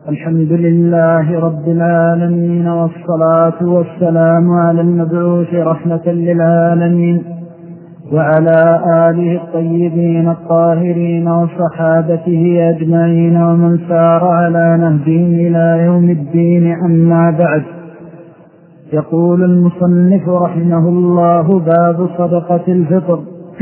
الحمد لله رب العالمين، والصلاة والسلام على المبعوث رحمة للعالمين وعلى آله الطيبين الطاهرين وصحابته أجمعين ومن سار على نهجهم إلى يوم الدين. أما بعد، يقول المصنف رحمه الله: باب صدقة الفطر.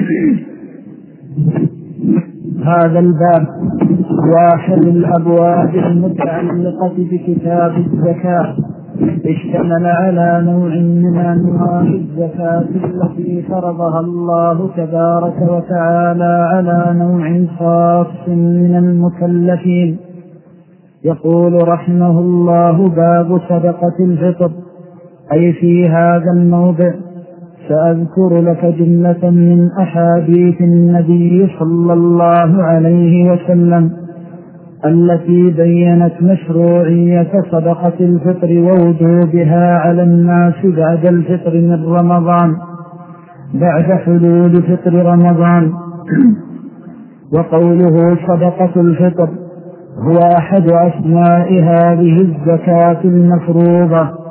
هذا الباب واحد الأبواب المتعلقة بكتاب الزكاة، اشتمل على نوع من أنواع الزكاة التي فرضها الله تبارك وتعالى على نوع خاص من المكلفين. يقول رحمه الله: باب صدقة الفطر. أي في هذا الموضع سأذكر لك جملة من أحاديث النبي صلى الله عليه وسلم التي بيّنت مشروعية صدقة الفطر ووجوبها على الناس بعد الفطر من رمضان، بعد حلول فطر رمضان. وقوله صدقة الفطر هو أحد أسماء هذه الزكاة المفروضة،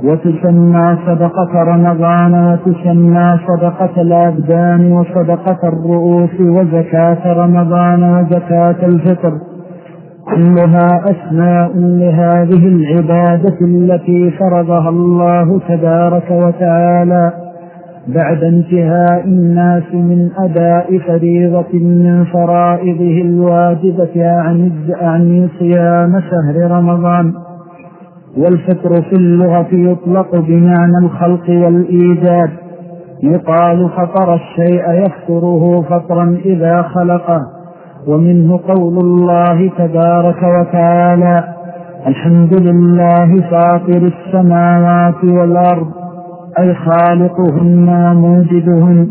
وتسمى صدقة رمضان، وتسمى صدقة الأبدان، وصدقة الرؤوس، وزكاة رمضان، وزكاة الفطر، كلها أسماء لهذه العبادة التي فرضها الله تبارك وتعالى بعد انتهاء الناس من أداء فريضة من فرائضه الواجبة عن صيام شهر رمضان. والفطر في اللغة يطلق بمعنى الخلق والإيجاد، يقال فطر الشيء يفطره فطرا إذا خلقه. ومنه قول الله تبارك وتعالى: الحمد لله فاطر السماوات والأرض، أي خالقهن وموجدهن.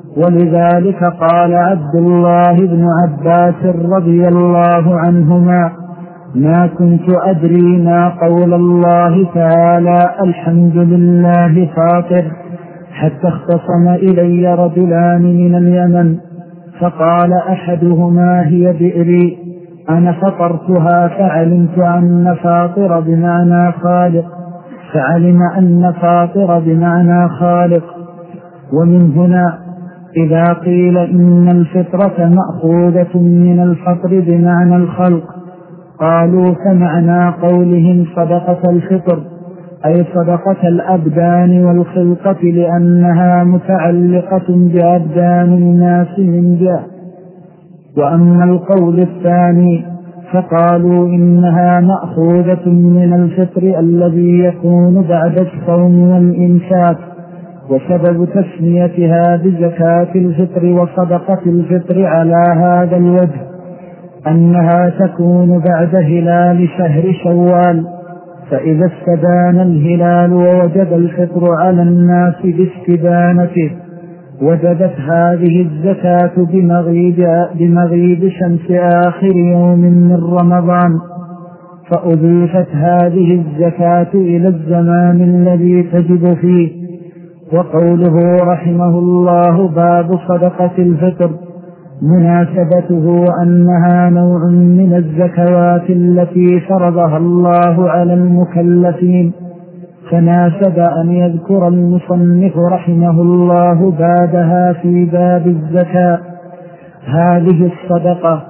ولذلك قال عبد الله بن عباس رضي الله عنهما: ما كنت أدري ما قول الله تعالى الحمد لله فاطر، حتى اختصم إلي رجلان من اليمن، فقال أحدهما: هي بئري، أنا فطرتها فعلمت أن فاطر بمعنى خالق، فعلم أن فاطر بمعنى خالق. ومن هنا إذا قيل إن الفطرة مأخوذة من الفطر بمعنى الخلق، قالوا فمعنى قولهم صدقة الفطر أي صدقة الأبدان والخلقة، لأنها متعلقة بأبدان الناس من جهة. وأما القول الثاني فقالوا إنها مأخوذة من الفطر الذي يكون بعد الصوم والإمساك، وسبب تسميتها بزكاة الفطر وصدقة الفطر على هذا الوجه أنها تكون بعد هلال شهر شوال، فإذا استدان الهلال ووجب الفطر على الناس باستدانته، وجبت هذه الزكاة بمغيب شمس آخر يوم من رمضان، فأضيفت هذه الزكاة إلى الزمان الذي تجب فيه. وقوله رحمه الله: باب صدقة الفطر، مناسبته أنها نوع من الزكوات التي فرضها الله على المكلفين، فناسب أن يذكر المصنف رحمه الله بعدها في باب الزكاة. هذه الصدقة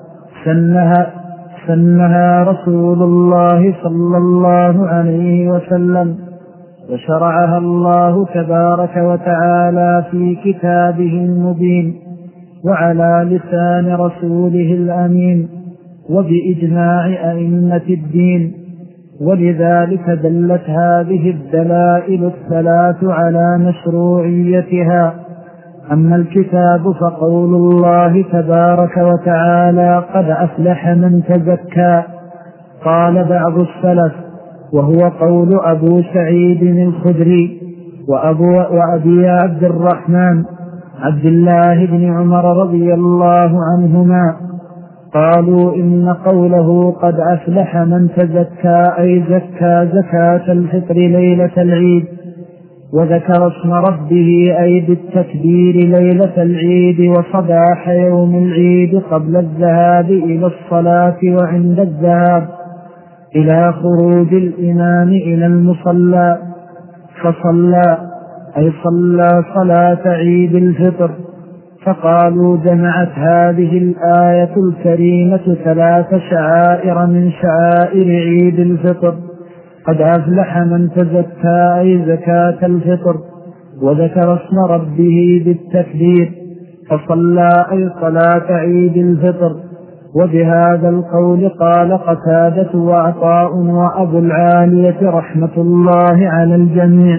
سنها رسول الله صلى الله عليه وسلم، وشرعها الله تبارك وتعالى في كتابه المبين وعلى لسان رسوله الأمين وبإجماع أئمة الدين. ولذلك دلت هذه الدلائل الثلاث على مشروعيتها. أما الكتاب فقول الله تبارك وتعالى: قد أفلح من تزكى. قال بعض السلف، وهو قول أبو سعيد الخدري وأبي عبد الرحمن عبد الله بن عمر رضي الله عنهما، قالوا إن قوله قد أفلح من تزكى أي زكى زكاة الفطر ليلة العيد، وذكر اسم ربه أي بالتكبير ليلة العيد وصباح يوم العيد قبل الذهاب إلى الصلاة وعند الذهاب، إلى خروج الإمام إلى المصلى فصلى، أي صلى صلاة عيد الفطر. فقالوا جمعت هذه الآية الكريمة 3 شعائر من شعائر عيد الفطر: قد أفلح من تزكى، أي زكاة الفطر، وذكر اسم ربه بالتكبير، فصلى أي صلاة عيد الفطر. وبهذا القول قال قتادة وعطاء وأبو العالية رحمة الله على الجميع.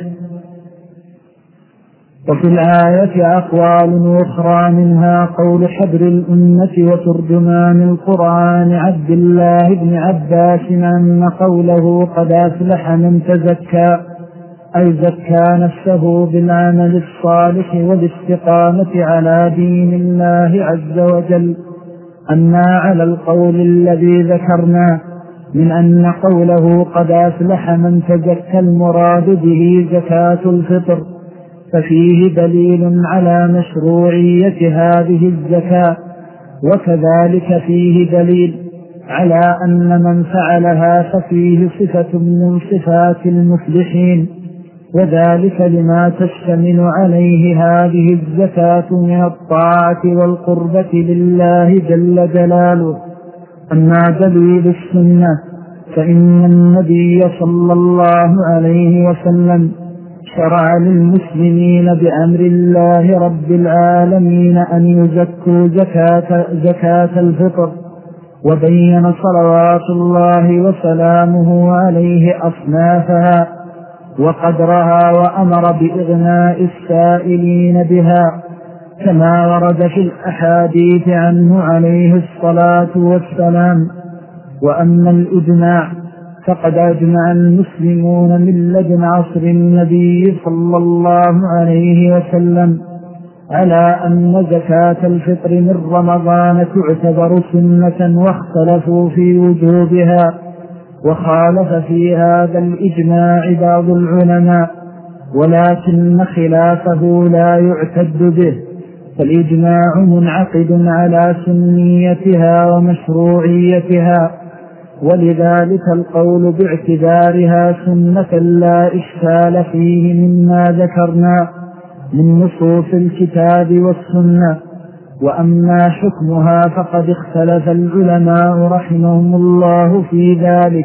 وفي الآية أقوال أخرى، منها قول حبر الأمة وترجمان القرآن عبد الله بن عباس أن قوله قد أفلح من تزكى، أي زكى نفسه بالعمل الصالح والاستقامة على دين الله عز وجل، أما على القول الذي ذكرنا من أن قوله قد أفلح من تزكى المراد به زكاة الفطر، ففيه دليل على مشروعية هذه الزكاة، وكذلك فيه دليل على أن من فعلها ففيه صفة من صفات المفلحين، وذلك لما تشتمل عليه هذه الزكاة من الطاعة والقربة لله جل جلاله. أما دليل السنة فإن النبي صلى الله عليه وسلم شرع للمسلمين بأمر الله رب العالمين أن يزكوا زكاة الفطر، وبين صلوات الله وسلامه عليه أصنافها وقدرها، وأمر بإغناء السائلين بها، كما ورد في الأحاديث عنه عليه الصلاة والسلام. وأما الإجماع فقد أجمع المسلمون من لدن عصر النبي صلى الله عليه وسلم على أن زكاة الفطر من رمضان تعتبر سنة، واختلفوا في وجوبها، وخالف في هذا الإجماع بعض العلماء، ولكن خلافه لا يعتد به، فالإجماع منعقد على سنيتها ومشروعيتها، ولذلك القول باعتبارها سنة لا إشكال فيه مما ذكرنا من نصوص الكتاب والسنة. وأما حكمها فقد اختلف العلماء رحمهم الله في ذلك،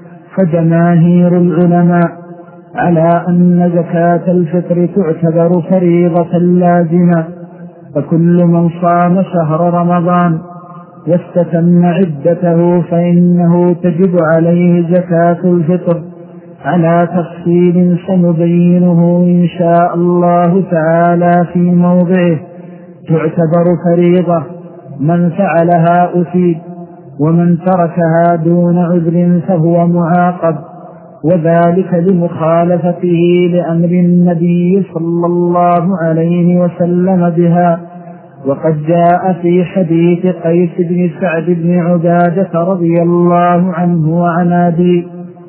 فجماهير العلماء على أن زكاة الفطر تعتبر فريضة لازمة، فكل من صام شهر رمضان واستتم عدته فإنه تجب عليه زكاة الفطر، على تفصيل سنبينه إن شاء الله تعالى في موضعه. تعتبر فريضة، من فعلها أثيب، ومن تركها دون عذر فهو معاقب، وذلك لمخالفته لأمر النبي صلى الله عليه وسلم بها. وقد جاء في حديث قيس بن سعد بن عبادة رضي الله عنه وعن أبيه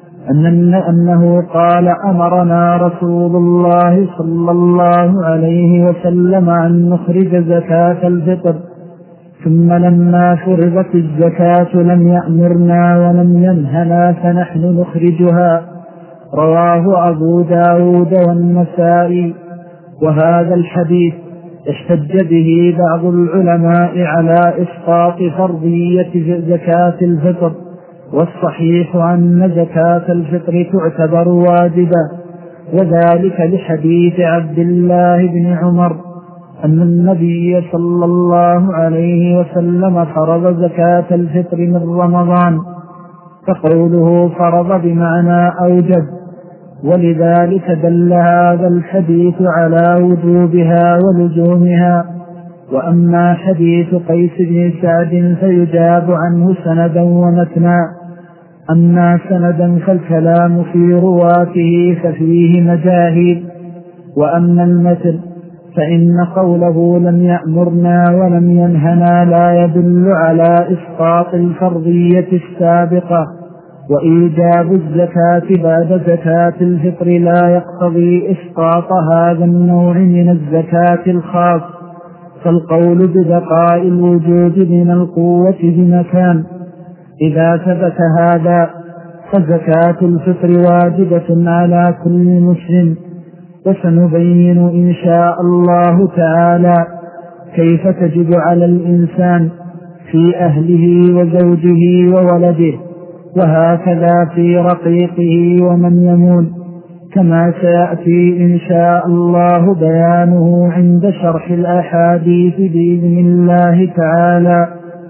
أنه قال: أمرنا رسول الله صلى الله عليه وسلم أن نخرج زكاة الفطر، ثم لما فرضت الزكاة لم يأمرنا ولم ينهنا فنحن نخرجها. رواه أبو داود والنسائي. وهذا الحديث احتج به بعض العلماء على إسقاط فرضية زكاة الفطر، والصحيح أن زكاة الفطر تعتبر واجبة، وذلك لحديث عبد الله بن عمر أن النبي صلى الله عليه وسلم فرض زكاة الفطر من رمضان، فقوله فرض بمعنى أوجب، ولذلك دل هذا الحديث على وجوبها ولزومها. وأما حديث قيس بن سعد فيجاب عنه سندا ومتنا. أما سندا فالكلام في رواته ففيه مجاهيل، وأما المتن فإن قوله لم يأمرنا ولم ينهنا لا يدل على إسقاط الفرضية السابقة، وإيجاب الزكاة بعد زكاة الفطر لا يقتضي إسقاط هذا النوع من الزكاة الخاص، فالقول ببقاء الوجود من القوة بمكان. إذا ثبت هذا فزكاة الفطر واجبة على كل مسلم. وسنبين إن شاء الله تعالى كيف تجب على الإنسان في أهله وزوجه وولده، وهكذا في رقيقه ومن يمون، كما سيأتي إن شاء الله بيانه عند شرح الأحاديث بإذن الله تعالى.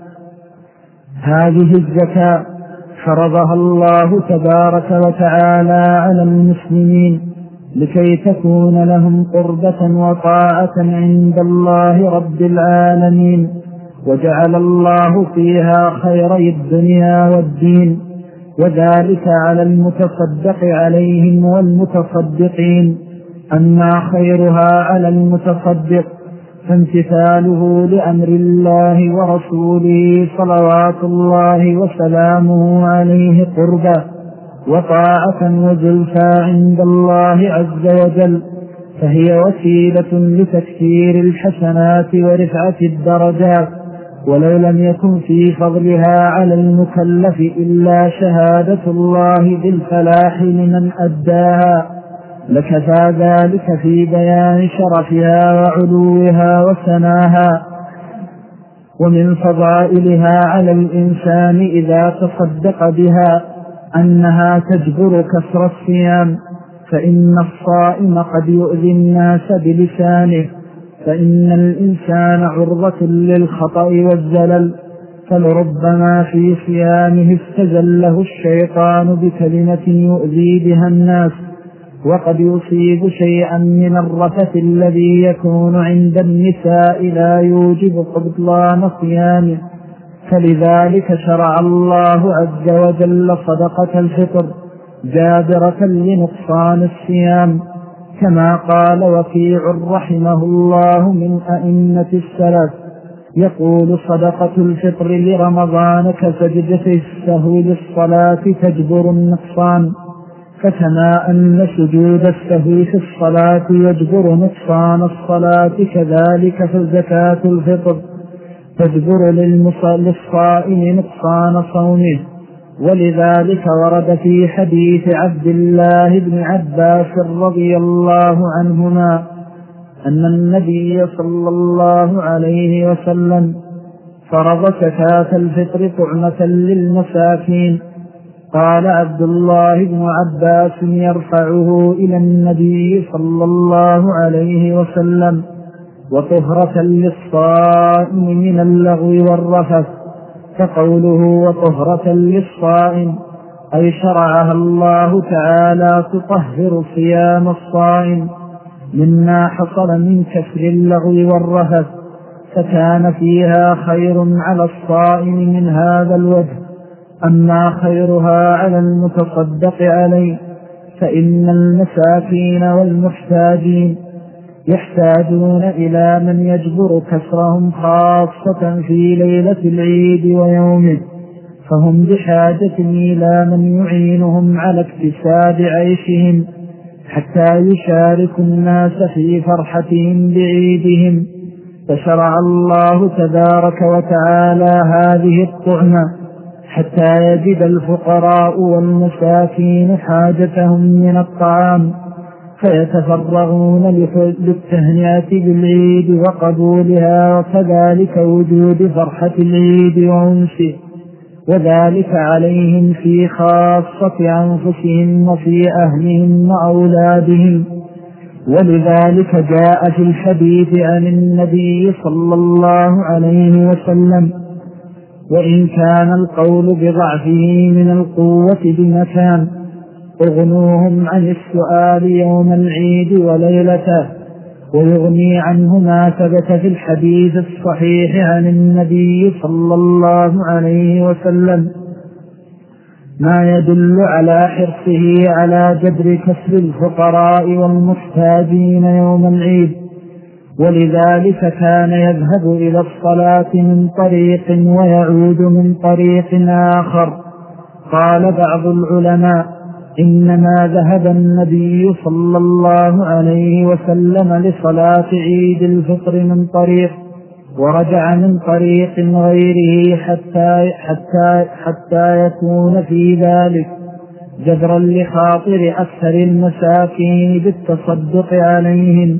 هذه الزكاة فرضها الله تبارك وتعالى على المسلمين لكي تكون لهم قربة وطاعة عند الله رب العالمين، وجعل الله فيها خيري الدنيا والدين، وذلك على المتصدق عليهم والمتصدقين. أما خيرها على المتصدق فامتثاله لأمر الله ورسوله صلوات الله وسلامه عليه قربا وطاعة وزلفى عند الله عز وجل، فهي وسيلة لتكثير الحسنات ورفعة الدرجات، ولو لم يكن في فضلها على المكلف إلا شهادة الله بالفلاح لمن أداها لكفى ذلك في بيان شرفها وعلوها وسناها. ومن فضائلها على الإنسان إذا تصدق بها أنها تجبر كسر الصيام، فإن الصائم قد يؤذي الناس بلسانه، فإن الإنسان عرضة للخطأ والزلل، فلربما في صيامه استزله الشيطان بكلمة يؤذي بها الناس، وقد يصيب شيئا من الرفث الذي يكون عند النساء لا يوجب بطلان صيامه. فلذلك شرع الله عز وجل صدقة الفطر جابرة لنقصان الصيام، كما قال وكيع رحمه الله من أئمة السلف يقول صدقة الفطر لرمضان كسجدة السهو للصلاة تجبر النقصان، فكما أن سجود السهو في الصلاة يجبر نقصان الصلاة كذلك فزكاة الفطر تجبر للصائم نقصان صومه. ولذلك ورد في حديث عبد الله بن عباس رضي الله عنهما أن النبي صلى الله عليه وسلم فرض زكاة الفطر طعمة للمساكين. قال عبد الله بن عباس يرفعه إلى النبي صلى الله عليه وسلم وطهرة للصائم من اللغو والرفث، فقوله وطهرة للصائم أي شرعها الله تعالى تطهر صيام الصائم مما حصل من كسر اللغو والرفث، فكان فيها خير على الصائم من هذا الوجه. أما خيرها على المتصدق عليه فإن المساكين والمحتاجين يحتاجون إلى من يجبر كسرهم خاصة في ليلة العيد ويومه، فهم بحاجة إلى من يعينهم على اكتساب عيشهم حتى يشاركوا الناس في فرحتهم بعيدهم. فشرع الله تبارك وتعالى هذه الطعمة حتى يجد الفقراء والمساكين حاجتهم من الطعام، فيتفرغون للتهنئة بالعيد وقبولها، وكذلك وجود فرحة العيد وأنسه، وذلك عليهم في خاصة أنفسهم وفي أهلهم وأولادهم. ولذلك جاء في الحديث عن النبي صلى الله عليه وسلم وإن كان القول بضعفه من القوة بمكان اغنوهم عن السؤال يوم العيد وليلته، ويغني عنه ما ثبت في الحديث الصحيح عن النبي صلى الله عليه وسلم ما يدل على حرصه على جبر كسر الفقراء والمحتاجين يوم العيد. ولذلك كان يذهب إلى الصلاة من طريق ويعود من طريق آخر. قال بعض العلماء إنما ذهب النبي صلى الله عليه وسلم لصلاة عيد الفطر من طريق ورجع من طريق غيره حتى يكون في ذلك جبرا لخاطر أكثر المساكين بالتصدق عليهم،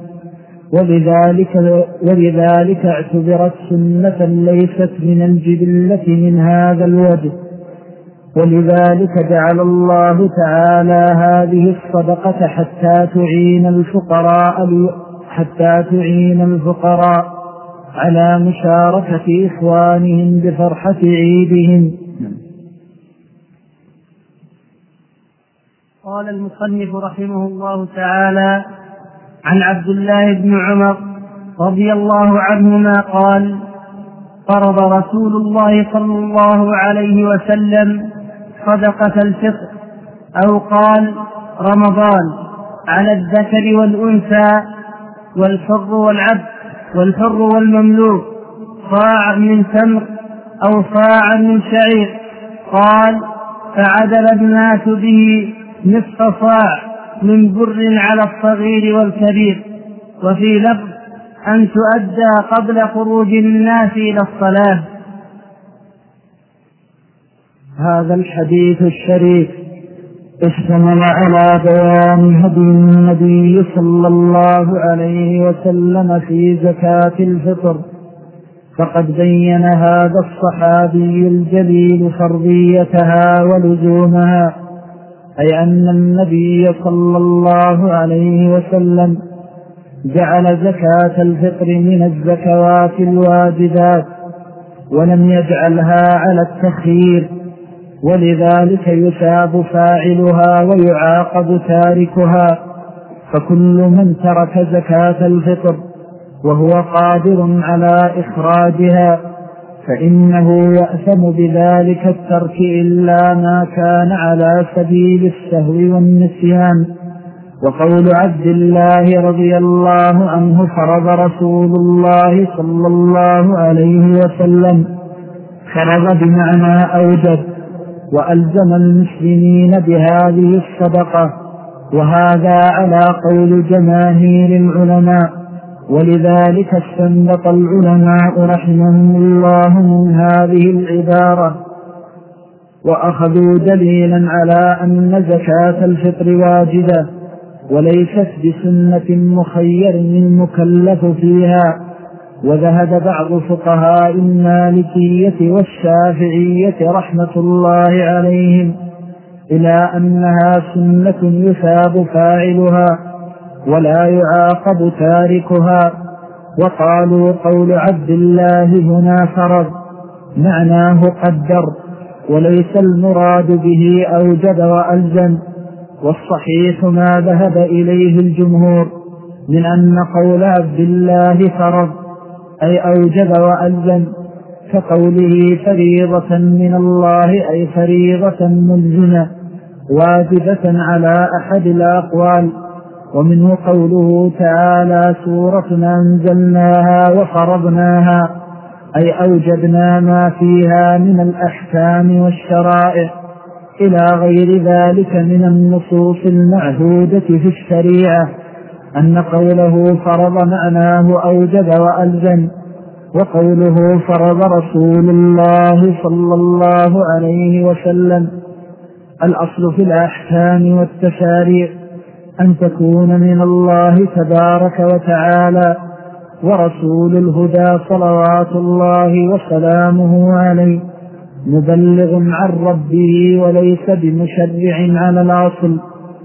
ولذلك اعتبرت سنة ليست من الجبلة من هذا الوجه. ولذلك جعل الله تعالى هذه الصدقة حتى تعين الفقراء على مشاركة إخوانهم بفرحة عيدهم. قال المصنف رحمه الله تعالى: عن عبد الله بن عمر رضي الله عنهما قال: فرض رسول الله صلى الله عليه وسلم صدقة الفطر، أو قال رمضان، على الذكر والأنثى والحر والمملوك، صاع من تمر أو صاع من شعير. قال: فعدل الناس به نصف صاع من بر على الصغير والكبير. وفي لفظ: أن تؤدى قبل خروج الناس إلى الصلاة. هذا الحديث الشريف اشتمل على بيان هدي النبي صلى الله عليه وسلم في زكاة الفطر، فقد بين هذا الصحابي الجليل فرضيتها ولزومها، أي أن النبي صلى الله عليه وسلم جعل زكاة الفطر من الزكوات الواجبات، ولم يجعلها على التخيير، ولذلك يثاب فاعلها ويعاقب تاركها. فكل من ترك زكاة الفطر وهو قادر على إخراجها فإنه يأثم بذلك الترك إلا ما كان على سبيل السهو والنسيان. وقول عبد الله رضي الله عنه: فرض رسول الله صلى الله عليه وسلم، فرض بمعنى أوجب، وألزم المسلمين بهذه الصدقة، وهذا على قول جماهير العلماء. ولذلك استنبط العلماء رحمهم الله من هذه العبارة، وأخذوا دليلا على أن زكاة الفطر واجبة وليست بسنة مخير المكلف فيها. وذهب بعض فقهاء المالكية والشافعية رحمة الله عليهم إلى أنها سنة يثاب فاعلها ولا يعاقب تاركها، وقالوا قول عبد الله هنا فرض معناه قدر، وليس المراد به أوجب وألزم. والصحيح ما ذهب إليه الجمهور من أن قول عبد الله فرض أي أوجب وألزم، كقوله فريضة من الله أي فريضة ملزمة واجبة على أحد الأقوال. ومنه قوله تعالى: سورة أنزلناها وفرضناها، أي أوجبنا ما فيها من الأحكام والشرائع، إلى غير ذلك من النصوص المعهودة في الشريعة، أن قوله فرض معناه أوجب وألزم. وقوله فرض رسول الله صلى الله عليه وسلم، الأصل في الأحكام والتشاريع أن تكون من الله تبارك وتعالى، ورسول الهدى صلوات الله وسلامه عليه مبلغ عن ربه وليس بمشرع على الأصل،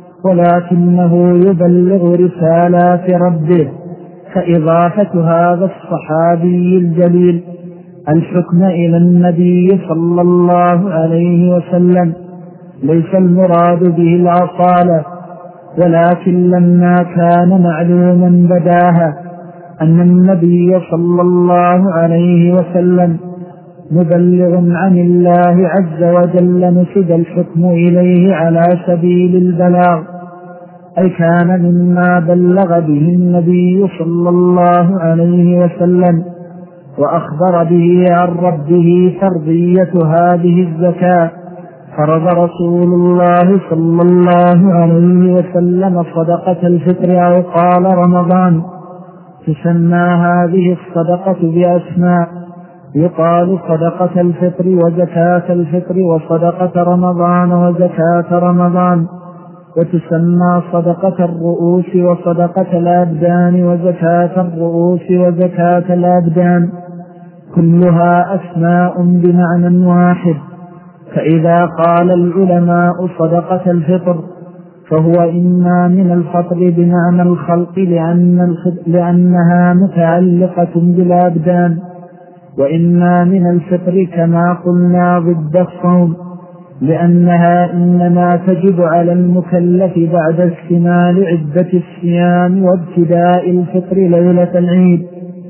ولكنه يبلغ رسالات ربه. فإضافة هذا الصحابي الجليل الحكم إلى النبي صلى الله عليه وسلم ليس المراد به الأصالة، ولكن لما كان معلوما بداها أن النبي صلى الله عليه وسلم مبلغ عن الله عز وجل نسب الحكم إليه على سبيل البلاغ، أي كان مما بلغ به النبي صلى الله عليه وسلم وأخبر به عن ربه فرضية هذه الزكاة. فرض رسول الله صلى الله عليه وسلم صدقة الفطر، أو قال رمضان. تسمى هذه الصدقة بأسماء، يقال صدقة الفطر وزكاة الفطر وصدقة رمضان وزكاة رمضان، وتسمى صدقة الرؤوس وصدقة الأبدان وزكاة الرؤوس وزكاة الأبدان، كلها أسماء بمعنى واحد. فإذا قال العلماء صدقة الفطر فهو إما من الفطر بمعنى الخلق لأنها متعلقة بالأبدان، وإما من الفطر كما قلنا ضد الصوم لأنها إنما تجب على المكلف بعد استمال عدة الصيام وابتداء الفطر ليلة العيد.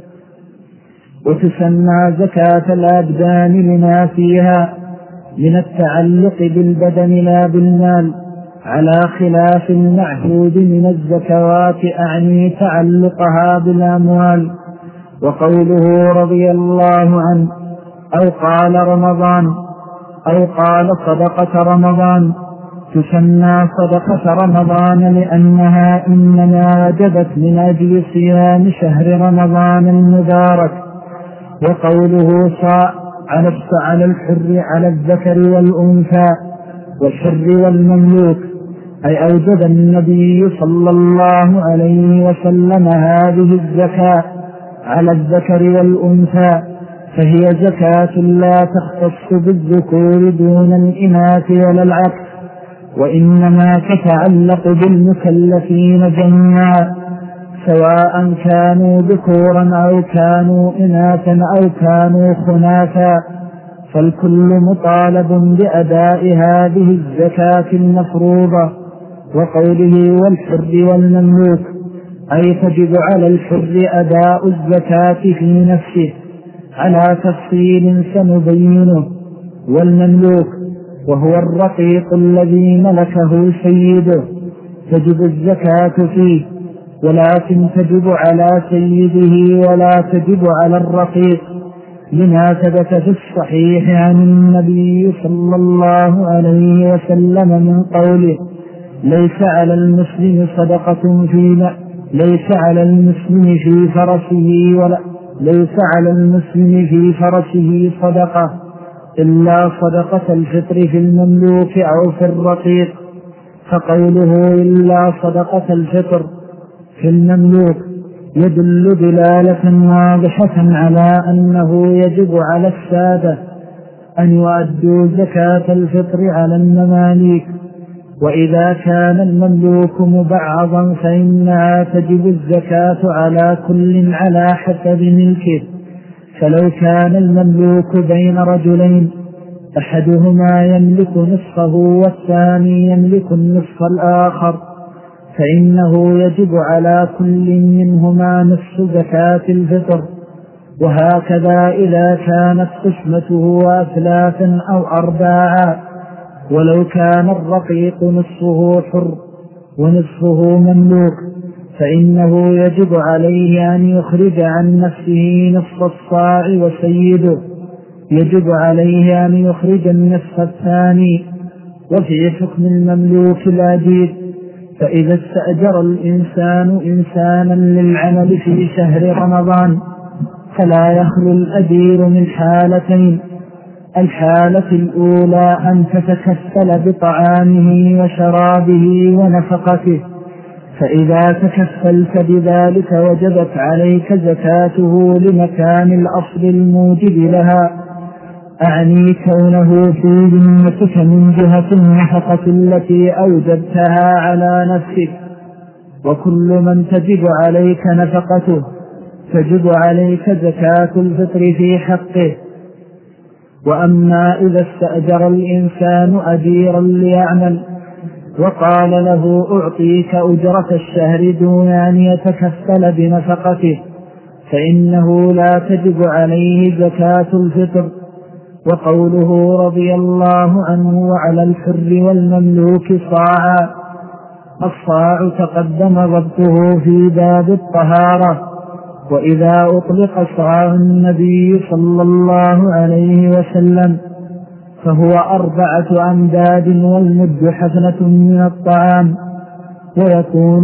وتسمى زكاة الأبدان لما فيها من التعلق بالبدن لا بالمال، على خلاف المعهود من الزكوات أعني تعلقها بالأموال. وقوله رضي الله عنه أو قال رمضان أو قال صدقة رمضان تسمى صدقة رمضان لأنها إنما وجبت من أجل صيام شهر رمضان المبارك. وقوله صاع على الحر على الذكر والأنثى والحر والمملوك أي أوجب النبي صلى الله عليه وسلم هذه الزكاة على الذكر والأنثى، فهي زكاة لا تختص بالذكور دون الإناث ولا العكس، وإنما تتعلق بالمكلفين جميعا سواء كانوا ذكورا أو كانوا إناثا أو كانوا خناثا، فالكل مطالب بأداء هذه الزكاة المفروضة. وقوله والحر والمملوك أي تجب على الحر أداء الزكاة في نفسه على تفصيل سنبينه، والمملوك وهو الرقيق الذي ملكه سيده تجب الزكاة فيه، ولكن تجب على سيده ولا تجب على الرقيق، لما ثبت في الصحيح عن النبي صلى الله عليه وسلم من قوله ليس على المسلم صدقة ليس على المسلم في فرسه صدقة إلا صدقة الفطر في المملوك أو في الرقيق. فقوله إلا صدقة الفطر في المملوك يدل دلالة واضحة على أنه يجب على السادة أن يؤدوا زكاة الفطر على المماليك، وإذا كان المملوك مبعضا فإنها تجب الزكاة على كل على حسب ملكه. فلو كان المملوك بين رجلين أحدهما يملك نصفه والثاني يملك النصف الآخر فإنه يجب على كل منهما نصف زكاة الفطر. وهكذا إذا كانت قسمته أثلاثا أو أرباعا، ولو كان الرقيق نصفه حر ونصفه مملوك فإنه يجب عليه أن يخرج عن نفسه نصف الصاع، وسيده يجب عليه أن يخرج النصف الثاني. وفي حكم المملوك الأجير فإذا استأجر الإنسان إنسانا للعمل في شهر رمضان فلا يخلو الأجير من حالتين: الحالة الأولى أن تتكفل بطعامه وشرابه ونفقته، فإذا تكفلت بذلك وجبت عليك زكاته لمكان الأصل الموجب لها، أعني كونه في ذمتك من جهة النفقة التي أوجبتها على نفسك. وكل من تجب عليك نفقته تجب عليك زكاة الفطر في حقه. وأما إذا استأجر الإنسان أجيرا ليعمل وقال له أعطيك أجرة الشهر دون أن يتكفل بنفقته فإنه لا تجب عليه زكاة الفطر. وقوله رضي الله عنه وعلى الحر والمملوك صاعا، الصاع تقدم ضبطه في باب الطهارة، وإذا أطلق صاع النبي صلى الله عليه وسلم فهو 4 أمداد والمد حفنة من الطعام. ويكون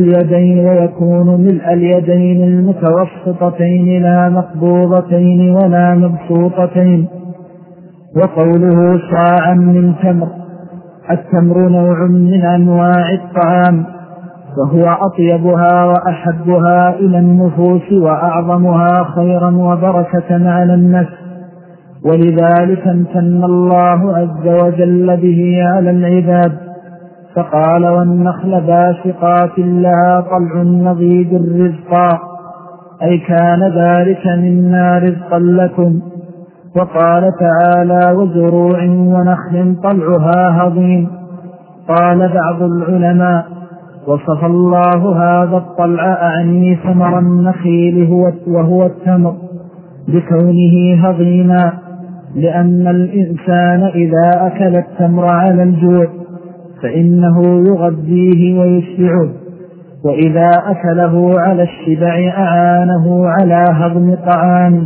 ملء اليدين المتوسطتين لا مقبوضتين ولا مبسوطتين. وقوله صاعا من تمر، التمر نوع من أنواع الطعام، وهو أطيبها وأحبها إلى النفوس وأعظمها خيرا وبركة على النفس، ولذلك امتن الله عز وجل به على العباد فقال والنخل باسقات لها طلع نضيد رزقا، أي كان ذلك منا رزقا لكم. وقال تعالى وزروع ونخل طلعها هضيم. قال بعض العلماء وصف الله هذا الطلع أعني ثمر النخيل وهو التمر بكونه هضيما، لأن الإنسان إذا أكل التمر على الجوع فإنه يغذيه ويشبعه، وإذا أكله على الشبع أعانه على هضم طعامه،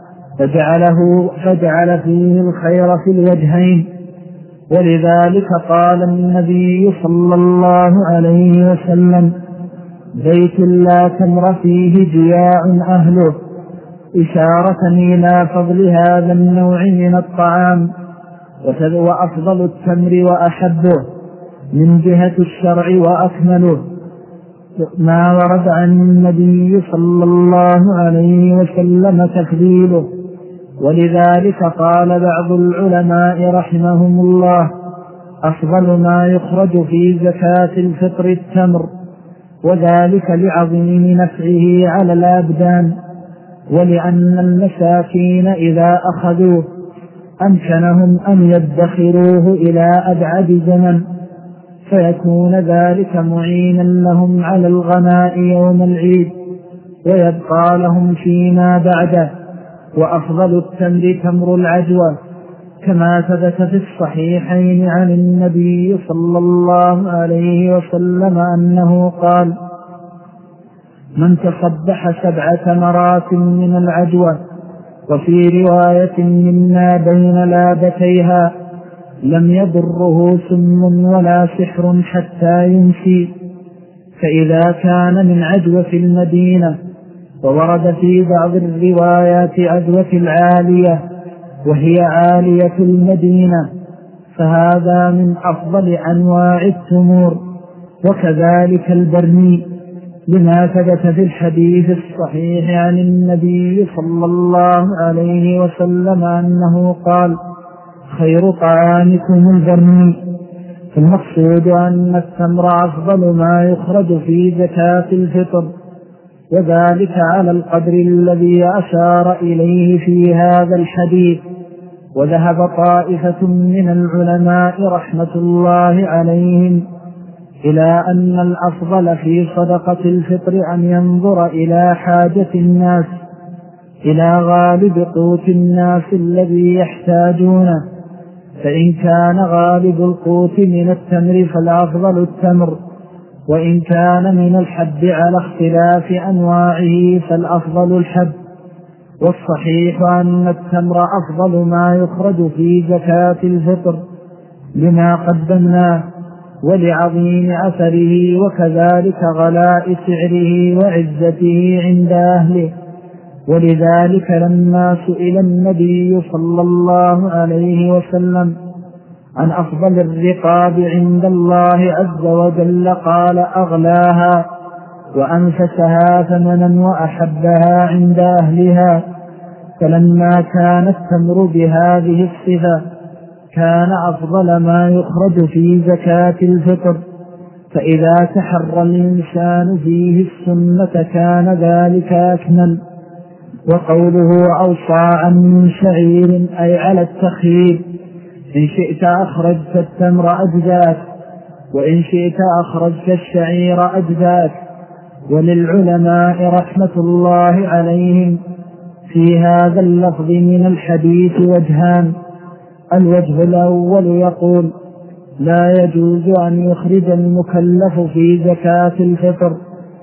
فجعل فيه الخير في الوجهين. ولذلك قال النبي صلى الله عليه وسلم بيت لا تمر فيه جياع أهله، إشارة إلى فضل هذا النوع من الطعام، وأفضل التمر وأحبه من جهة الشرع وأكمله ما ورد عن النبي صلى الله عليه وسلم تفضيله. ولذلك قال بعض العلماء رحمهم الله أفضل ما يخرج في زكاة الفطر التمر، وذلك لعظيم نفعه على الأبدان، ولأن المساكين إذا أخذوه أمكنهم أن يدخروه إلى أبعد زمن، فيكون ذلك معينا لهم على الغناء يوم العيد ويبقى لهم فيما بعده. وأفضل التمر تمر العجوة، كما ثبت في الصحيحين عن النبي صلى الله عليه وسلم أنه قال من تصبح 7 تمرات من العجوة، وفي رواية مما بين لابتيها، لم يضره سم ولا سحر حتى يمسي. فإذا كان من عجوة المدينة، وورد في بعض الروايات عجوة العالية وهي عالية المدينة، فهذا من أفضل أنواع التمور. وكذلك البرني، لما ثبت في الحديث الصحيح عن النبي صلى الله عليه وسلم أنه قال خير طعامكم البرني. فالمقصود أن التمر أفضل ما يخرج في زكاة الفطر، وذلك على القدر الذي أشار إليه في هذا الحديث. وذهب طائفة من العلماء رحمة الله عليهم إلى أن الأفضل في صدقة الفطر أن ينظر إلى حاجة الناس، إلى غالب قوت الناس الذي يحتاجونه، فإن كان غالب القوت من التمر فالأفضل التمر، وإن كان من الحب على اختلاف أنواعه فالأفضل الحب. والصحيح أن التمر أفضل ما يخرج في زكاة الفطر لما قدمناه ولعظيم أثره، وكذلك غلاء سعره وعزته عند أهله. ولذلك لما سئل النبي صلى الله عليه وسلم عن أفضل الرقاب عند الله عز وجل قال أغلاها وأنفسها ثمنا وأحبها عند أهلها. فلما كان التمر بهذه الصفة كان أفضل ما يخرج في زكاة الفطر، فإذا تحرى الإنسان فيه السنة كان ذلك أكمل. وقوله أو صاعا من شعير أي على التخيير، إن شئت أخرجت التمر أجزاك، وإن شئت أخرجت الشعير أجزاك. وللعلماء رحمة الله عليهم في هذا اللفظ من الحديث وجهان. الوجه الأول يقول لا يجوز أن يخرج المكلف في زكاة الفطر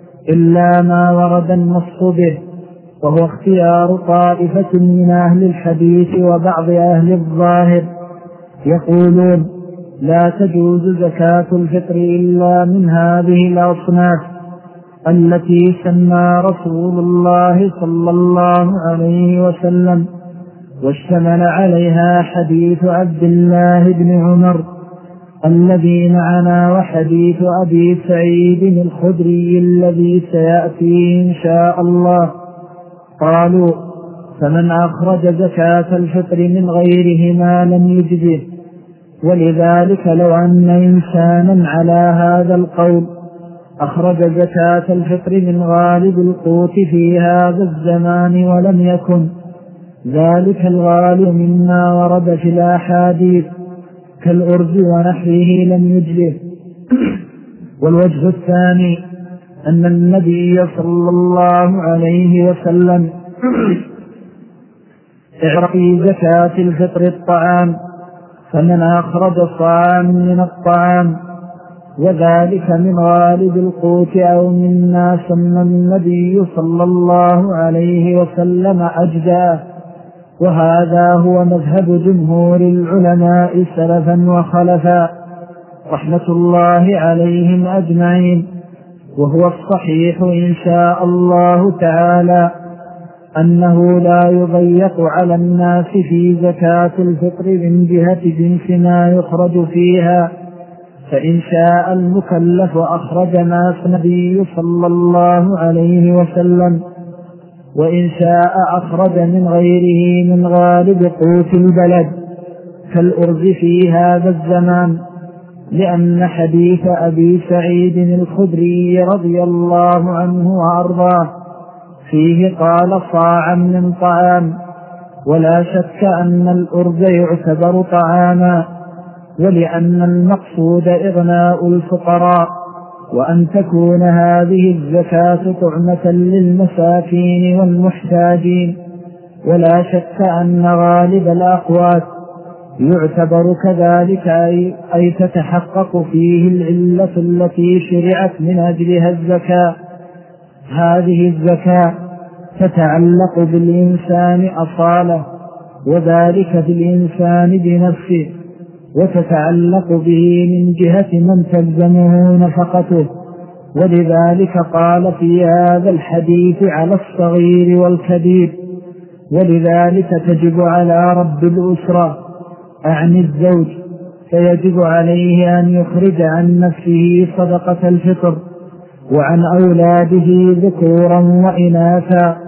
إلا ما ورد النص به، وهو اختيار طائفة من أهل الحديث وبعض أهل الظاهر، يقولون لا تجوز زكاة الفطر إلا من هذه الأصناف التي سمى رسول الله صلى الله عليه وسلم، واشتمل عليها حديث عبد الله بن عمر الذي معنا وحديث أبي سعيد الخدري الذي سيأتي إن شاء الله. قالوا: فمن أخرج زكاة الفطر من غيرهما لم يجزه. ولذلك لو أن إنسانا على هذا القول أخرج زكاة الفطر من غالب القوت في هذا الزمان ولم يكن ذلك الغالب مما ورد في الأحاديث كالأرز ونحوه لم يجزه. والوجه الثاني أن النبي صلى الله عليه وسلم اعطي زكاة الفطر الطعام، فمن أخرج صاعا من الطعام وذلك من غالب القوت أو مما سمى النبي صلى الله عليه وسلم أجزاء. وهذا هو مذهب جمهور العلماء سلفا وخلفا رحمة الله عليهم أجمعين. وهو الصحيح إن شاء الله تعالى أنه لا يضيق على الناس في زكاة الفطر من جهة جنس ما يخرج فيها، فإن شاء المكلف أخرج ما النبي صلى الله عليه وسلم، وإن شاء أخرج من غيره من غالب قوت البلد كالأرز في هذا الزمان، لأن حديث أبي سعيد الخدري رضي الله عنه وأرضاه فيه قال صاعا من طعام، ولا شك أن الأرز يعتبر طعاما، ولأن المقصود إغناء الفقراء، وأن تكون هذه الزكاة طعمة للمساكين والمحتاجين. ولا شك أن غالب الأقوات يعتبر كذلك، أي تتحقق فيه العلة التي شرعت من أجلها الزكاة. هذه الزكاة تتعلق بالإنسان أصالة، وذلك بالإنسان بنفسه، وتتعلق به من جهة من تلزمه نفقته. ولذلك قال في هذا الحديث على الصغير والكبير. ولذلك تجب على رب الأسرة عن الزوج، فيجب عليه أن يخرج عن نفسه صدقة الفطر وعن أولاده ذكورا وإناثا.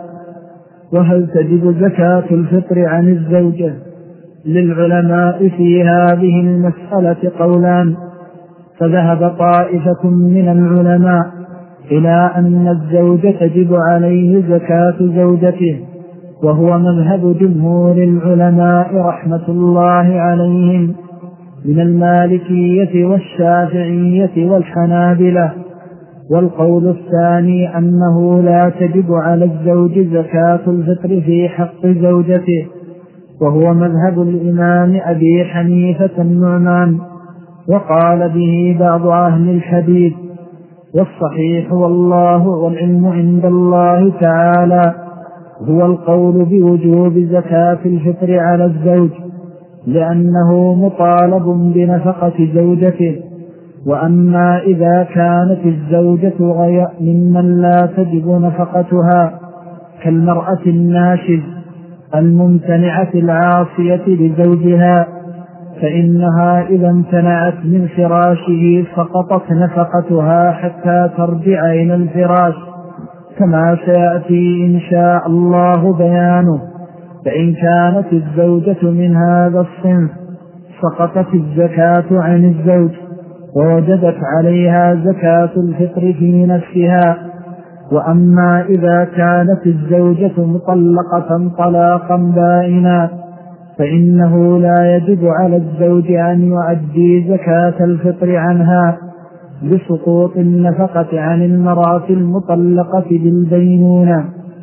وهل تجب زكاة الفطر عن الزوجة؟ للعلماء في هذه المسألة قولان، فذهب طائفة من العلماء إلى أن الزوج تجب عليه زكاة زوجته، وهو مذهب جمهور العلماء رحمة الله عليهم من المالكية والشافعية والحنابلة. والقول الثاني أنه لا تجب على الزوج زكاة الفطر في حق زوجته، وهو مذهب الإمام أبي حنيفة النعمان، وقال به بعض أهل الحديث. والصحيح والعلم عند الله تعالى هو القول بوجوب زكاة الفطر على الزوج، لأنه مطالب بنفقة زوجته. وأما إذا كانت الزوجة غير ممن لا تجب نفقتها كالمرأة الناشز الممتنعة العاصية لزوجها، فإنها إذا امتنعت من فراشه سقطت نفقتها حتى ترجع إلى الفراش، كما سيأتي إن شاء الله بيانه. فإن كانت الزوجة من هذا الصنف سقطت الزكاة عن الزوج، ووجدت عليها زكاة الفطر في نفسها. وأما إذا كانت الزوجة مطلقة طلاقا بائنا فإنه لا يجب على الزوج أن يؤدي زكاة الفطر عنها بسقوط النفقة عن المرأة المطلقة بالبينونة.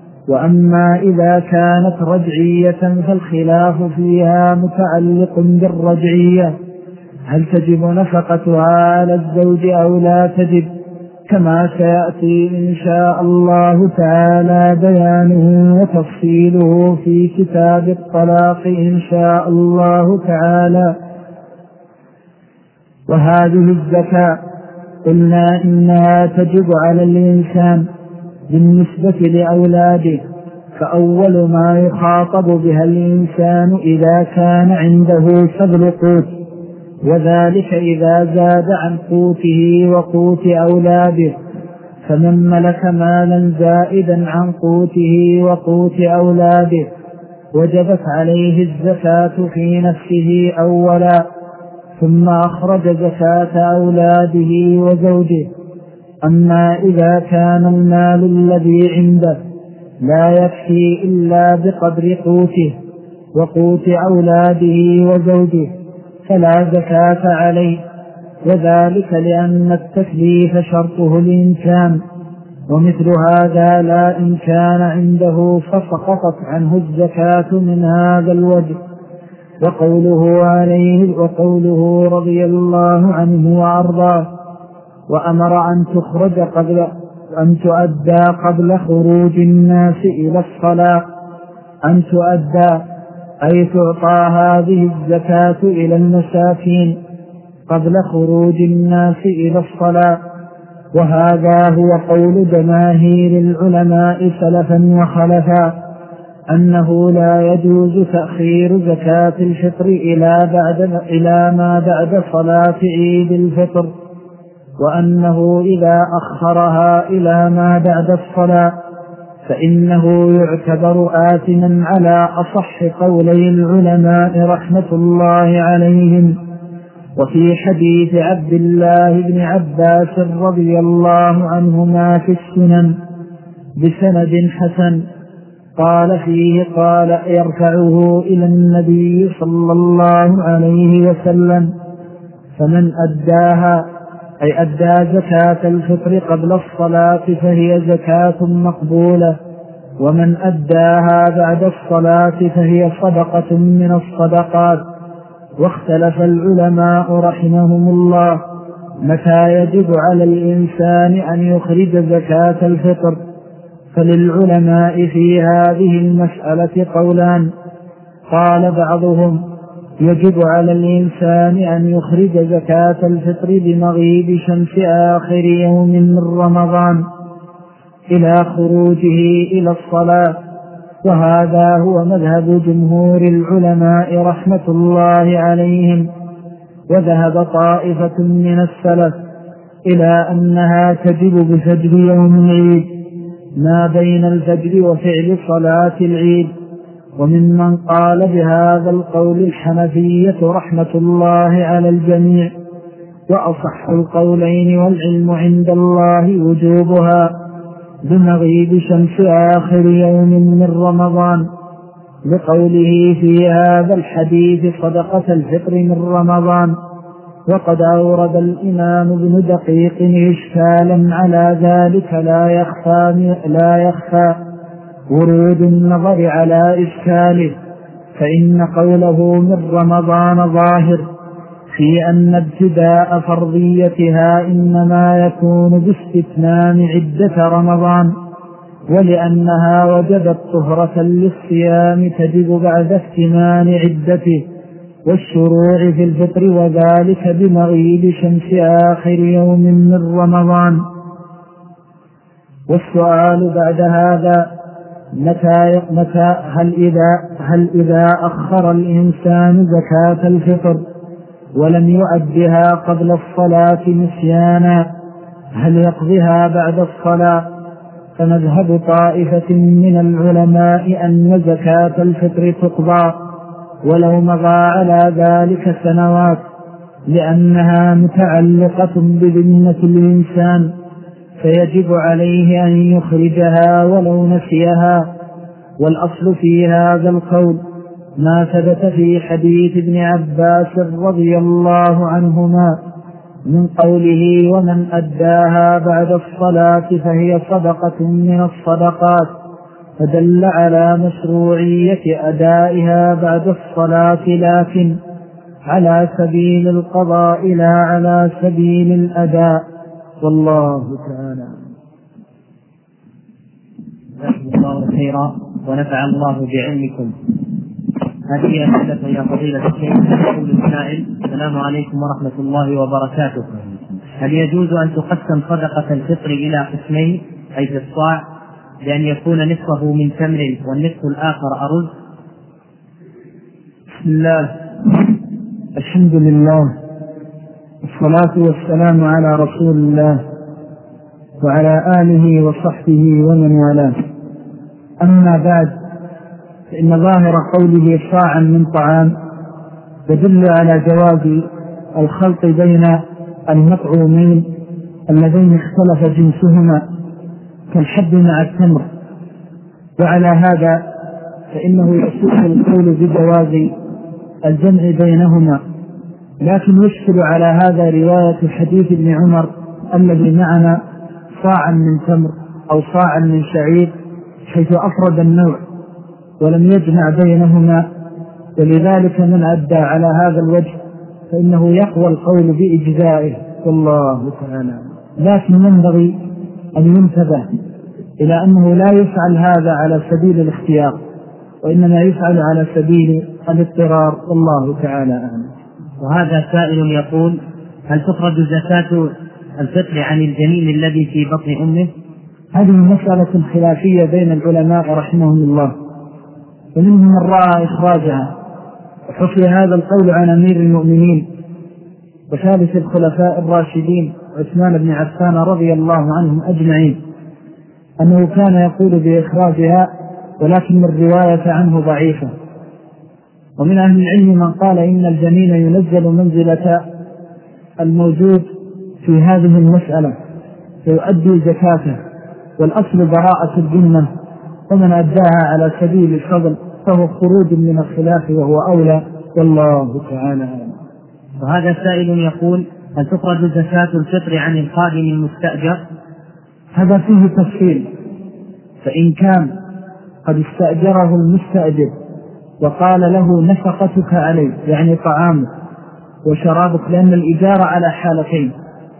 وأما إذا كانت رجعية فالخلاف فيها متعلق بالرجعية، هل تجب نفقتها على الزوج أو لا تجب، كما سيأتي إن شاء الله تعالى بيانه وتفصيله في كتاب الطلاق إن شاء الله تعالى. وهذه الزكاة قلنا إنها تجب على الإنسان بالنسبة لأولاده، فأول ما يخاطب بها الإنسان إذا كان عنده فضل قوت، وذلك إذا زاد عن قوته وقوت أولاده. فمن ملك مالا زائدا عن قوته وقوت أولاده وجبت عليه الزكاة في نفسه أولا، ثم أخرج زكاة أولاده وزوجه. أما إذا كان المال الذي عنده لا يكفي إلا بقدر قوته وقوت أولاده وزوجه فلا زكاة عليه، وذلك لأن التكليف شرطه الإمكان، ومثل هذا لا إمكان عنده فسقطت عنه الزكاة من هذا الوجه. وقوله رضي الله عنه وأرضاه: وأمر أن تؤدى قبل خروج الناس إلى الصلاة. أن تؤدى أي تعطى هذه الزكاة إلى المساكين قبل خروج الناس إلى الصلاة. وهذا هو قول جماهير العلماء سلفا وخلفا، أنه لا يجوز تأخير زكاة الفطر إلى ما بعد صلاة عيد الفطر، وأنه إذا أخرها إلى ما بعد الصلاة فإنه يعتبر آثما على أصح قولي العلماء رحمة الله عليهم. وفي حديث عبد الله بن عباس رضي الله عنهما في السنن بسند حسن قال فيه: قال يرفعه إلى النبي صلى الله عليه وسلم: فمن أداها أي أدى زكاة الفطر قبل الصلاة فهي زكاة مقبولة، ومن أداها بعد الصلاة فهي صدقة من الصدقات. واختلف العلماء رحمهم الله متى يجب على الإنسان أن يخرج زكاة الفطر، فللعلماء في هذه المسألة قولان. قال بعضهم: يجب على الإنسان أن يخرج زكاة الفطر بمغيب شمس آخر يوم من رمضان إلى خروجه إلى الصلاة، وهذا هو مذهب جمهور العلماء رحمة الله عليهم. وذهب طائفة من السلف إلى أنها تجب بفجر يوم العيد ما بين الفجر وفعل صلاة العيد. وممن قال بهذا القول الحنفية رحمة الله على الجميع، وأصح القولين والعلم عند الله وجوبها بمغيب شمس آخر يوم من رمضان، لقوله في هذا الحديث: صدقة الفطر من رمضان. وقد أورد الإمام ابن دقيق إشكالا على ذلك لا يخفى ورود النظر على إشكاله، فإن قوله من رمضان ظاهر في أن ابتداء فرضيتها إنما يكون باستتمام عدة رمضان، ولأنها وجبت طهرة للصيام تجب بعد اكتمال عدته والشروع في الفطر، وذلك بمغيب شمس آخر يوم من رمضان. والسؤال بعد هذا: هل إذا أخر الإنسان زكاة الفطر ولم يؤدها قبل الصلاة نسيانا هل يقضيها بعد الصلاة؟ فمذهب طائفة من العلماء أن زكاة الفطر تقضى ولو مضى على ذلك سنوات، لأنها متعلقة بذمة الإنسان، فيجب عليه أن يخرجها ولو نسيها. والأصل في هذا القول ما ثبت في حديث ابن عباس رضي الله عنهما من قوله: ومن أداها بعد الصلاة فهي صدقة من الصدقات، فدل على مشروعية أدائها بعد الصلاة، لكن على سبيل القضاء لا على سبيل الأداء، والله تعالى. جزاكم الله خيرا ونفع الله بعلمكم. هذه أسئلة يا فضيلة الشيخ. يقول السائل: السلام عليكم ورحمة الله وبركاته. هل يجوز أن تقسم صدقة الفطر إلى قسمين، أي في الصاع، بأن يكون نصفه من تمر والنصف الآخر أرز؟ بسم الله، الحمد لله، والصلاة والسلام على رسول الله وعلى آله وصحبه ومن والاه. أما بعد، فإن ظاهر قوله صاعا من طعام يدل على جواز الخلط بين المطعومين اللذين اختلف جنسهما كالحب مع التمر، وعلى هذا فإنه يصح القول بجواز الجمع بينهما. لكن يشكل على هذا رواية حديث ابن عمر الذي معنا: صاعا من تمر أو صاعا من شعير، حيث أفرد النوع ولم يجمع بينهما، ولذلك من أدى على هذا الوجه فإنه يقوى القول بإجزائه، والله تعالى. لكن ينبغي أن ينتبه إلى أنه لا يفعل هذا على سبيل الاختيار، وإنما يفعل على سبيل الاضطرار، والله تعالى أعلم. وهذا سائل يقول: هل تخرج زكاة الفطر عن الجنين الذي في بطن أمه؟ هذه مسألة خلافية بين العلماء رحمهم الله، ومنهم من رأى إخراجها، وحكي هذا القول عن أمير المؤمنين وثالث الخلفاء الراشدين عثمان بن عفان رضي الله عنهم أجمعين أنه كان يقول بإخراجها، ولكن الرواية عنه ضعيفة. ومن أهل العلم من قال إن الجنين ينزل منزلة الموجود في هذه المسألة فيؤدي زكاته، والأصل براءة الذمة، ومن أداها على سبيل الفضل فهو خروج من الخلاف وهو أولى، والله تعالى. وهذا سائل يقول: هل تخرج زكاة الفطر عن الخادم المستأجر؟ هذا فيه تفصيل، فإن كان قد استأجره المستأجر وقال له نفقتك عليه، يعني طعامك وشرابك، لأن الإجارة على حالتين: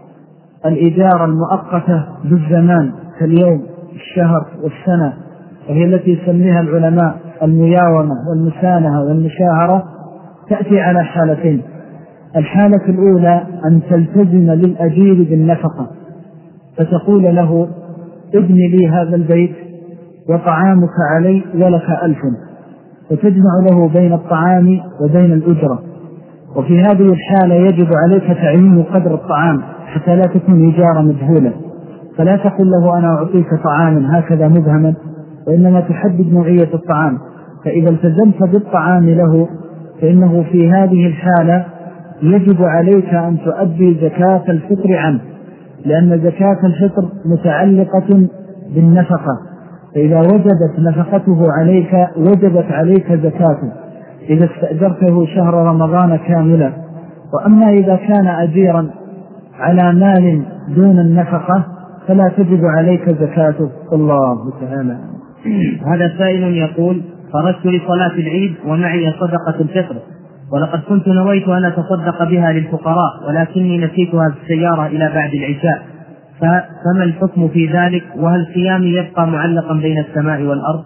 الإجارة المؤقتة بالزمان كاليوم، الشهر والسنة، وهي التي يسميها العلماء المياومة والمسانهة والمشاهرة، تأتي على حالتين: الحالة الأولى أن تلتزم للأجير بالنفقة، فتقول له: ابني لي هذا البيت وطعامك علي ولك 1000، وتجمع له بين الطعام وبين الأجرة. وفي هذه الحالة يجب عليك تعيين قدر الطعام حتى لا تكون إجارة مجهولة، فلا تقل له أنا أعطيك طعاما هكذا مبهما، وإنما تحدد نوعية الطعام. فإذا التزمت بالطعام له فإنه في هذه الحالة يجب عليك أن تؤدي زكاة الفطر عنه، لأن زكاة الفطر متعلقة بالنفقة، فإذا وجدت نفقته عليك وجبت عليك زكاته إذا استأجرته شهر رمضان كاملا. وأما إذا كان أجيرا على مال دون النفقة فلا تجب عليك زكاته، الله تعالى. هذا سائل يقول: خرجت لصلاة العيد ومعي صدقة الفطر، ولقد كنت نويت أن أتصدق بها للفقراء، ولكني نسيتها في السيارة إلى بعد العشاء، فما الحكم في ذلك؟ وهل صيامي يبقى معلقا بين السماء والأرض؟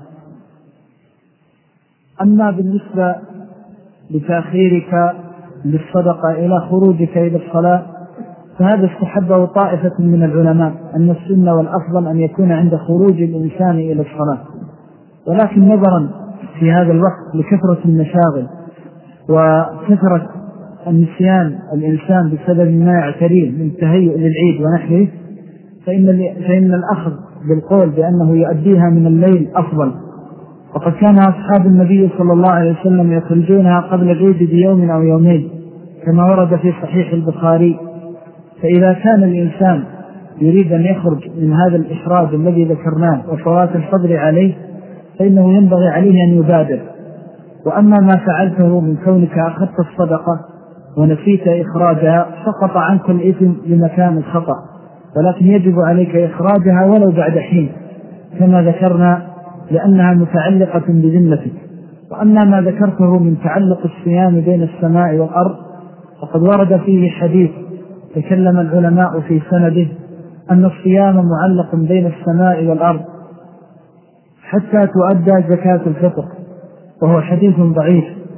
أما بالنسبة لتأخيرك للصدقة إلى خروجك إلى الصلاة فهذا استحبه طائفة من العلماء، أن السنة والأفضل أن يكون عند خروج الإنسان إلى الصلاة، ولكن نظرا في هذا الوقت لكثرة المشاغل وكثرة النسيان الإنسان بسبب ما يعتريه من تهيئ للعيد ونحوه، فإن الأخذ بالقول بأنه يؤديها من الليل أفضل. وقد كان أصحاب النبي صلى الله عليه وسلم يخرجونها قبل العيد بيوم أو يومين كما ورد في صحيح البخاري. فإذا كان الإنسان يريد أن يخرج من هذا الإخراج الذي ذكرناه وفوات الفضل عليه فإنه ينبغي عليه أن يبادر. وأما ما فعلته من كونك أخذت الصدقة ونسيت إخراجها سقط عنك الإثم لمكان الخطأ، ولكن يجب عليك إخراجها ولو بعد حين كما ذكرنا، لأنها متعلقة بذمتك. وأما ما ذكرته من تعلق الصيام بين السماء والأرض فقد ورد فيه حديث تكلم العلماء في سنده أن الصيام معلق بين السماء والأرض حتى تؤدى زكاة الفطر، وهو حديث ضعيف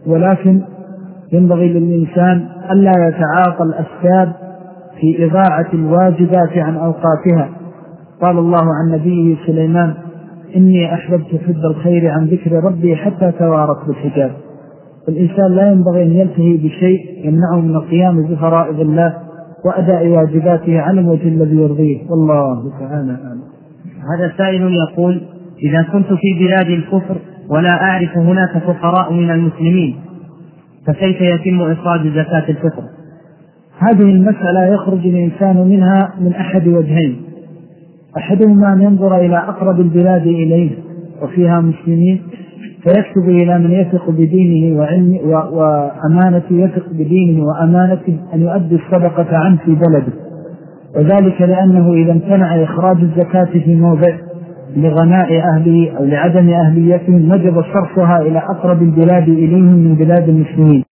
ولكن ينبغي للإنسان ألا يتعاطى الأسباب في إضاعة الواجبات عن أوقاتها. قال الله عن نبيه سليمان: إني أحببت حب الخير عن ذكر ربي حتى توارت بالحجاب. الإنسان لا ينبغي أن يلتهي بشيء يمنعه من القيام بفرائض الله وأداء واجباته على الوجه الذي يرضيه، والله تعالى أعلم. هذا سائل يقول: إذا كنت في بلاد الكفر ولا أعرف هناك فقراء من المسلمين فكيف يتم إخراج زكاة الفطر؟ هذه المسألة يخرج الإنسان منها من أحد وجهين: أحدهما أن ينظر إلى أقرب البلاد إليه وفيها مسلمين فيكتب إلى من يثق بدينه وأمانته، يثق بدينه وأمانته أن يؤدي الصدقة عنه في بلده، وذلك لأنه إذا امتنع إخراج الزكاة في موضع لغناء أهله أو لعدم أهليتهم وجب صرفها إلى أقرب البلاد إليهم من بلاد المسلمين.